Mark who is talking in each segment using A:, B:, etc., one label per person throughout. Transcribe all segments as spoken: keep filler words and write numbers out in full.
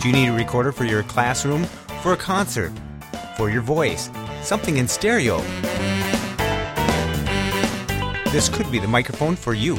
A: Do you need a recorder for your classroom, for a concert, for your voice, something in stereo? This could be the microphone for you.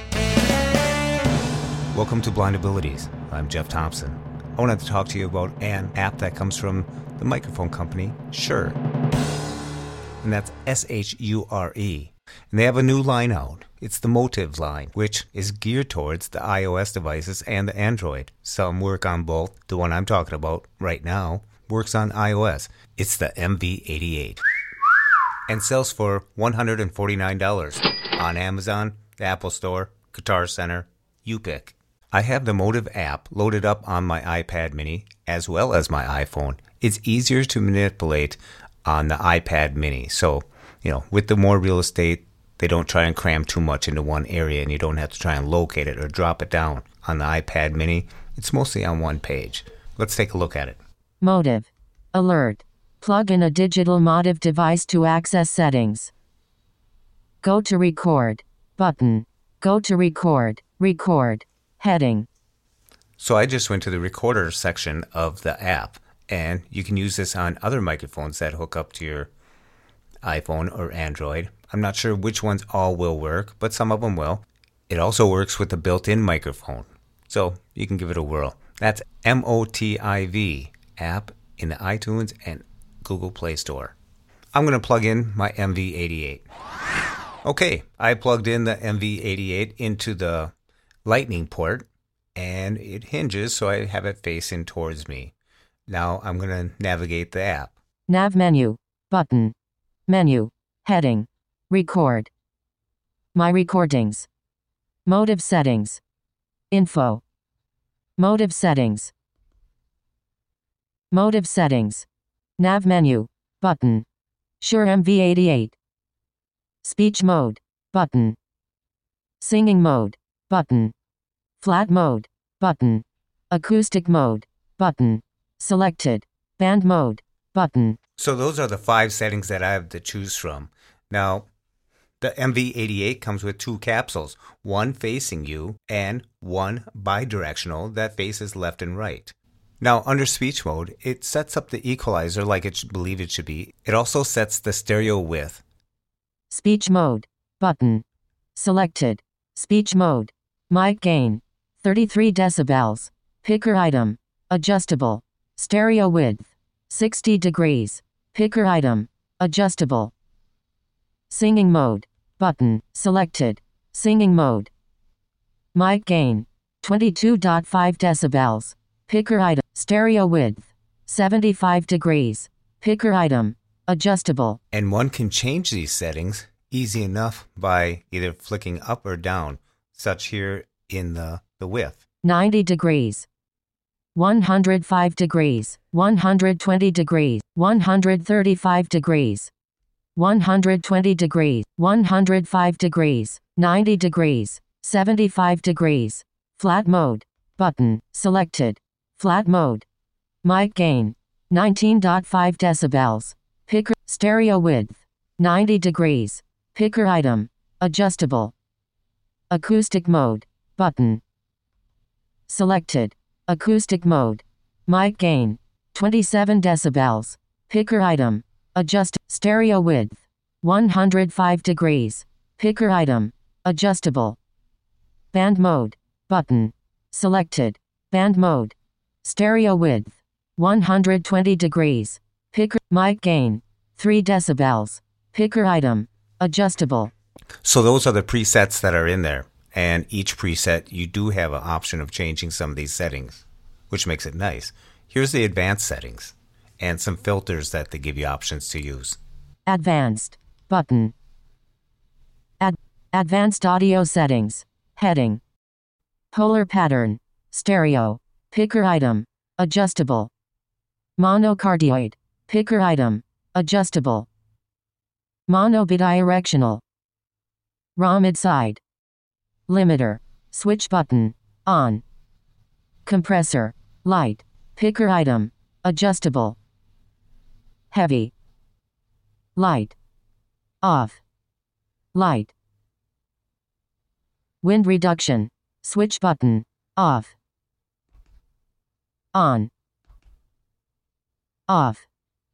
A: Welcome to Blind Abilities. I'm Jeff Thompson. I wanted to talk to you about an app that comes from the microphone company, Shure. And that's S H U R E. And they have a new line out. It's the Motiv line, which is geared towards the iOS devices and the Android. Some work on both. The one I'm talking about right now works on iOS. It's the M V eighty-eight. And sells for one hundred forty-nine dollars on Amazon, the Apple Store, Guitar Center, you pick. I have the Motiv app loaded up on my iPad mini as well as my iPhone. It's easier to manipulate on the iPad mini. So, you know, with the more real estate, they don't try and cram too much into one area and you don't have to try and locate it or drop it down. On the iPad mini, it's mostly on one page. Let's take a look at it.
B: Motiv. Alert. Plug in a digital Motiv device to access settings. Go to record. Button. Go to record. Record. Heading.
A: So I just went to the recorder section of the app, and you can use this on other microphones that hook up to your iPhone or Android. I'm not sure which ones all will work, but some of them will. It also works with the built-in microphone, so you can give it a whirl. That's M O T I V app in the iTunes and Google Play Store. I'm going to plug in my M V eighty-eight. Okay, I plugged in the M V eighty-eight into the Lightning port, and it hinges so I have it facing towards me. Now I'm going to navigate the app.
B: Nav menu. Button. Menu. Heading. Record. My recordings. Motiv settings. Info. Motiv settings. Motiv settings. Nav menu. Button. Shure M V eighty-eight. Speech mode. Button. Singing mode. Button. Flat mode. Button. Acoustic mode. Button. Selected. Band mode. Button.
A: So those are the five settings that I have to choose from. Now, the M V eighty-eight comes with two capsules, one facing you and one bidirectional that faces left and right. Now, under speech mode, it sets up the equalizer like it should believe it should be. It also sets the stereo width.
B: Speech mode. Button. Selected. Speech mode. Mic gain. thirty-three decibels. Picker item. Adjustable. Stereo width. sixty degrees. Picker item. Adjustable. Singing mode. Button. Selected. Singing mode. Mic gain. twenty-two point five decibels. Picker item. Stereo width. seventy-five degrees. Picker item. Adjustable.
A: And one can change these settings easy enough by either flicking up or down, such here in the, the width.
B: ninety degrees. one hundred five degrees. one hundred twenty degrees. one hundred thirty-five degrees. one hundred twenty degrees. one hundred five degrees. ninety degrees. seventy-five degrees. Flat mode. Button. Selected. Flat mode. Mic gain. nineteen point five decibels. Picker. Stereo width. ninety degrees. Picker item. Adjustable. Acoustic mode. Button. Selected. Acoustic mode. Mic gain. twenty-seven decibels. Picker item. Adjust. Stereo width. one hundred five degrees. Picker item. Adjustable. Band mode. Button. Selected. Band mode. Stereo width. one hundred twenty degrees. Picker. Mic gain. three decibels. Picker item. Adjustable.
A: So those are the presets that are in there. And each preset, you do have an option of changing some of these settings, which makes it nice. Here's the advanced settings and some filters that they give you options to use.
B: Advanced. Button. Ad- advanced audio settings. Heading. Polar pattern. Stereo. Picker item. Adjustable. Monocardioid. Picker item. Adjustable. Mono bidirectional. Raw mid-side. Limiter. Switch button. On. Compressor. Light. Picker item. Adjustable. Heavy. Light. Off. Light. Wind reduction. Switch button. Off. On. Off.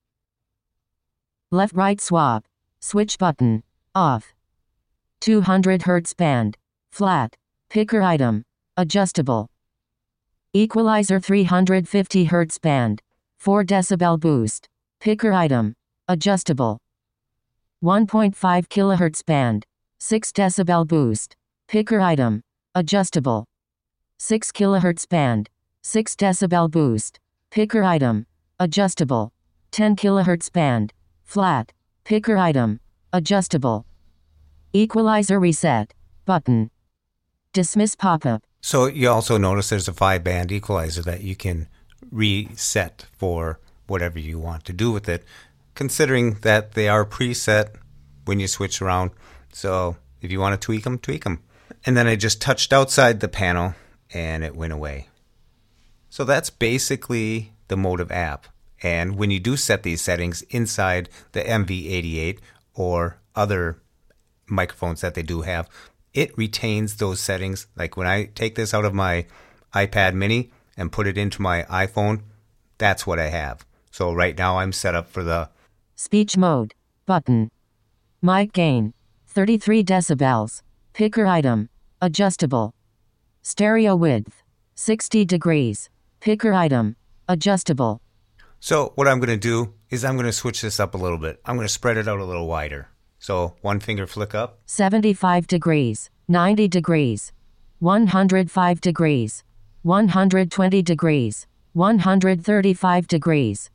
B: Left-right swap. Switch button. Off. two hundred hertz band. Flat. Picker item. Adjustable. Equalizer three hundred fifty hertz band. four decibel boost. Picker item. Adjustable. one point five kilohertz band. six decibel boost. Picker item. Adjustable. six kilohertz band. six decibel boost. Picker item. Adjustable. ten kilohertz band. Flat. Picker item. Adjustable. Equalizer reset. Button. Dismiss pop-up.
A: So you also notice there's a five-band equalizer that you can reset for whatever you want to do with it, considering that they are preset when you switch around. So if you want to tweak them, tweak them. And then I just touched outside the panel and it went away. So that's basically the Motiv app. And when you do set these settings inside the M V eighty-eight or other microphones that they do have, it retains those settings. Like when I take this out of my iPad mini and put it into my iPhone, that's what I have. So right now I'm set up for the
B: speech mode button. Mic gain thirty-three decibels. Picker item. Adjustable. Stereo width sixty degrees. Picker item. Adjustable.
A: So what I'm going to do is I'm going to switch this up a little bit. I'm going to spread it out a little wider. So one finger flick up.
B: seventy-five degrees. ninety degrees. one hundred five degrees. one hundred twenty degrees. one hundred thirty-five degrees.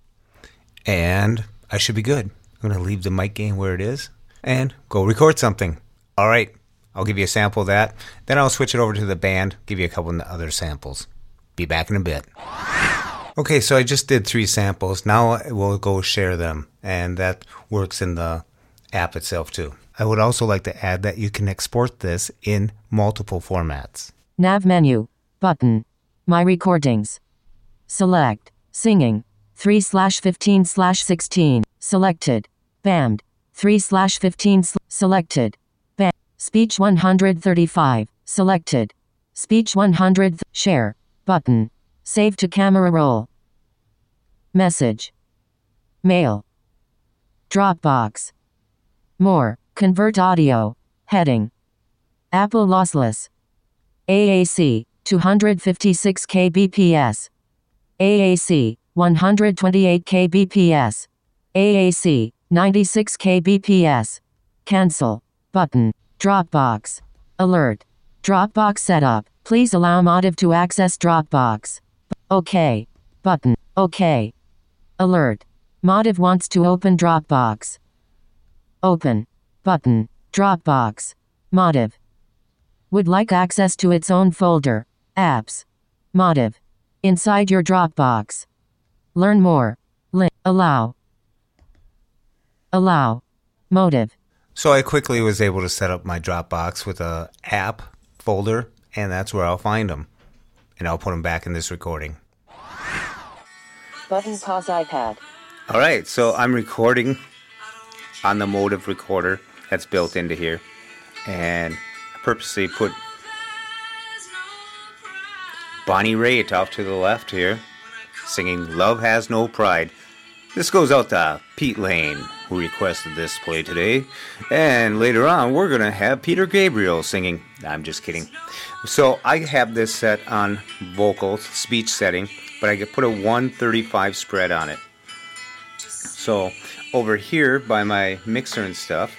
A: And I should be good. I'm going to leave the mic gain where it is and go record something. All right. I'll give you a sample of that. Then I'll switch it over to the band, give you a couple of other samples. Be back in a bit. Okay, so I just did three samples. Now we'll go share them, and that works in the app itself too. I would also like to add that you can export this in multiple formats.
B: Nav menu. Button. My recordings. Select. Singing. three slash fifteen slash sixteen. Selected. Band. three slash fifteen. Selected. Band. Speech one hundred thirty-five. Selected. Speech one hundred. Th- share. Button. Save to camera roll. Message. Mail. Dropbox. More. Convert audio. Heading. Apple lossless. A A C. two hundred fifty-six kilobits per second. A A C. one hundred twenty-eight kilobits per second. A A C. ninety-six kilobits per second. Cancel. Button. Dropbox. Alert. Dropbox setup. Please allow Motiv to access Dropbox. OK. Button. OK. Alert. Motiv wants to open Dropbox. Open. Button. Dropbox. Motiv. Would like access to its own folder. Apps. Motiv. Inside your Dropbox. Learn more. Link. Allow. Allow. Motiv.
A: So I quickly was able to set up my Dropbox with a app folder, and that's where I'll find them. And I'll put them back in this recording.
B: Button pause iPad.
A: All right, so I'm recording on the Motiv recorder that's built into here. And I purposely put Bonnie Raitt off to the left here, singing Love Has No Pride. This goes out to Pete Lane, who requested this play today. And later on, we're going to have Peter Gabriel singing. I'm just kidding. So I have this set on vocal speech setting, but I could put a one thirty-five spread on it. So over here by my mixer and stuff,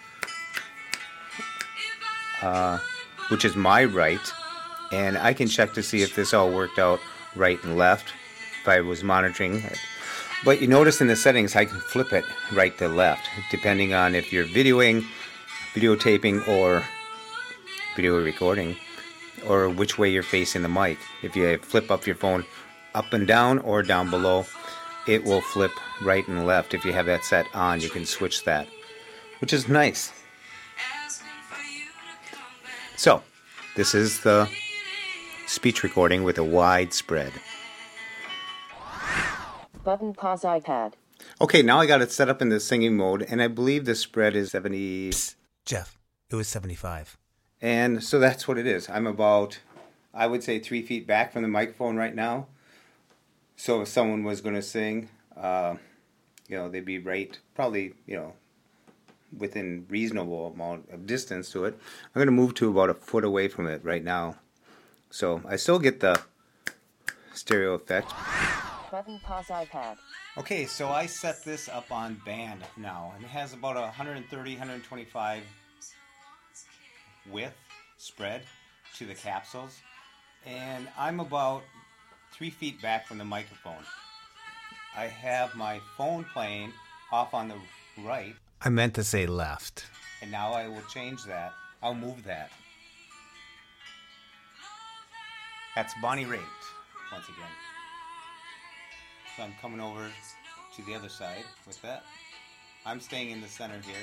A: uh, which is my right, and I can check to see if this all worked out right and left if I was monitoring it. But you notice in the settings I can flip it right to left, depending on if you're videoing, videotaping, or video recording, or which way you're facing the mic. If you flip up your phone up and down or down below, it will flip right and left. If you have that set on, you can switch that, which is nice. So, this is the speech recording with a wide spread.
B: Button pause iPad.
A: Okay, now I got it set up in the singing mode, and I believe the spread is seventy... Jeff, it was seventy-five. And so that's what it is. I'm about, I would say, three feet back from the microphone right now. So if someone was going to sing, uh, you know, they'd be right, probably, you know, within reasonable amount of distance to it. I'm going to move to about a foot away from it right now. So I still get the stereo effect.
B: Button pause iPad.
A: Okay, so I set this up on band now, and it has about a one thirty, one twenty-five width spread to the capsules, and I'm about three feet back from the microphone. I have my phone playing off on the right. I meant to say left. And now I will change that. I'll move that. That's Bonnie Raitt, once again. So I'm coming over to the other side with that. I'm staying in the center here.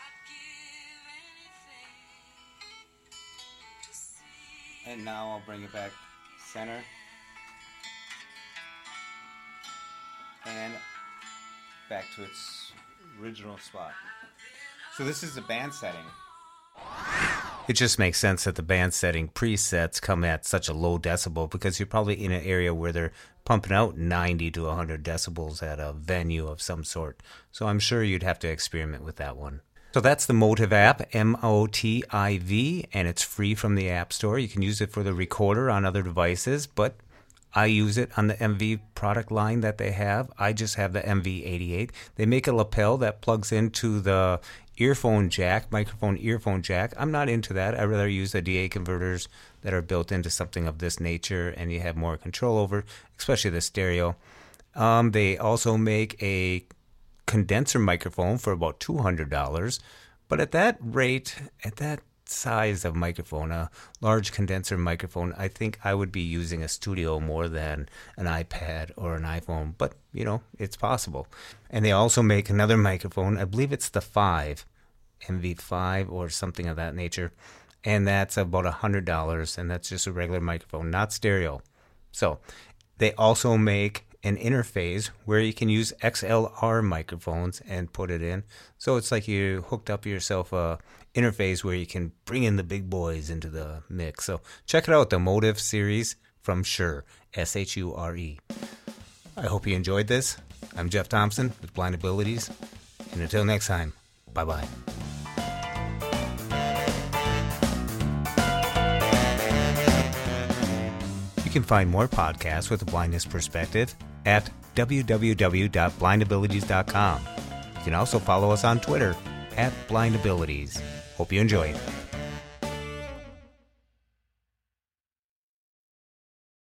A: And now I'll bring it back center. And back to its original spot. So this is the band setting. It just makes sense that the band setting presets come at such a low decibel because you're probably in an area where they're pumping out ninety to one hundred decibels at a venue of some sort. So I'm sure you'd have to experiment with that one. So that's the Motiv app, M O T I V, and it's free from the App Store. You can use it for the recorder on other devices, but I use it on the M V product line that they have. I just have the M V eighty-eight. They make a lapel that plugs into the earphone jack, microphone earphone jack. I'm not into that. I'd rather use the D A converters that are built into something of this nature and you have more control over, especially the stereo. Um, they also make a condenser microphone for about two hundred dollars. But at that rate, at that size of microphone, a large condenser microphone, I think I would be using a studio more than an iPad or an iPhone, but you know, it's possible. And they also make another microphone, I believe it's the five, M V five or something of that nature, and that's about one hundred dollars, and that's just a regular microphone, not stereo. So they also make an interface where you can use X L R microphones and put it in. So it's like you hooked up yourself a interface where you can bring in the big boys into the mix. So check it out, the Motiv series from Shure, S H U R E. I hope you enjoyed this. I'm Jeff Thompson with Blind Abilities, and until next time, bye-bye. You can find more podcasts with a blindness perspective at w w w dot blind abilities dot com. You can also follow us on Twitter at Blind Abilities. Hope you enjoy it.